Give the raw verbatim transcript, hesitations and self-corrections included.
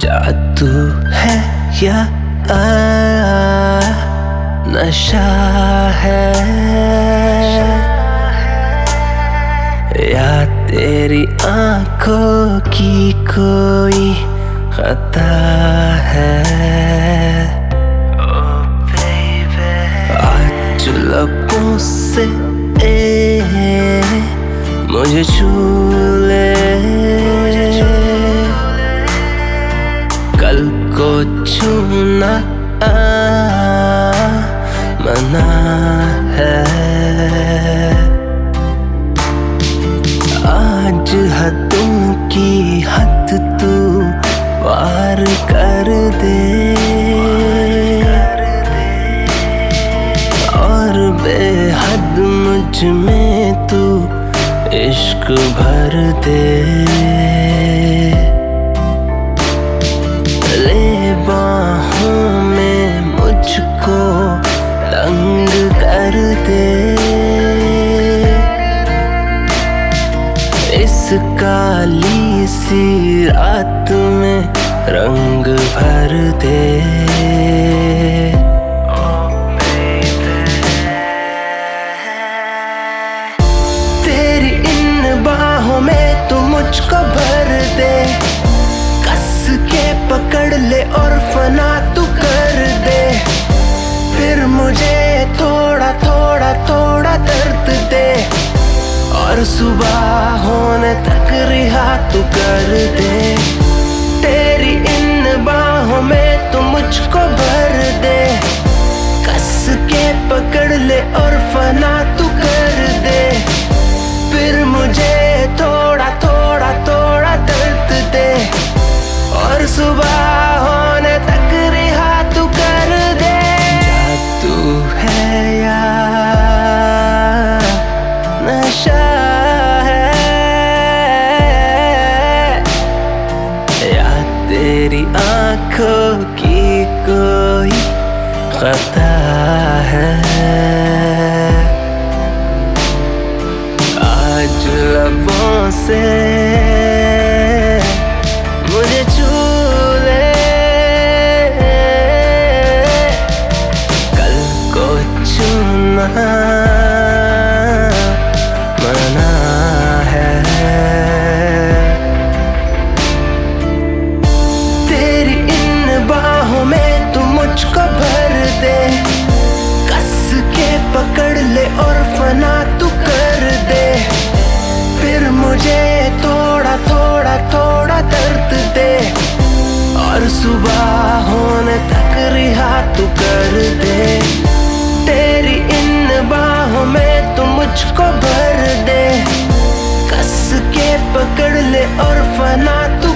जादू है या आ, नशा है या तेरी आंखों की कोई खता है। oh baby, आज लबों से ए, मुझे छू ले, कल को छूना आ, मना है। आज हदों की हद तू पार कर दे और बेहद मुझ में तू इश्क भर दे। ले बाहों में मुझको तंग कर दे, इस काली सी रात में रंग भर दे। तेरी इन बाहों में तू मुझको भर दे, कस के पकड़ ले और फना तू कर दे। फिर मुझे थोड़ा थोड़ा थोड़ा दर्द दे और सुबह होने तक रिहा तू कर दे। तेरी इन बाहों में तू मुझको भर दे, कस के पकड़ ले और फना तू कर दे। फिर मुझे थोड़ा थोड़ा थोड़ा दर्द दे और सुबह होने तक रिहा तू कर दे। जादू है या नशा है या तेरी आंखों की कोई खता है। आज लबों से मुझे छू ले, कल को छूना मना है। तेरी इन बाहों में तू मुझको भर दे, कस के पकड़ ले और फना तू कर दे। फिर मुझे थोड़ा थोड़ा थोड़ा दर्द दे और सुबह होने तक रिहा तू कर दे। तेरी इन बाहों में तू मुझको भर दे, कस के पकड़ ले और फना तू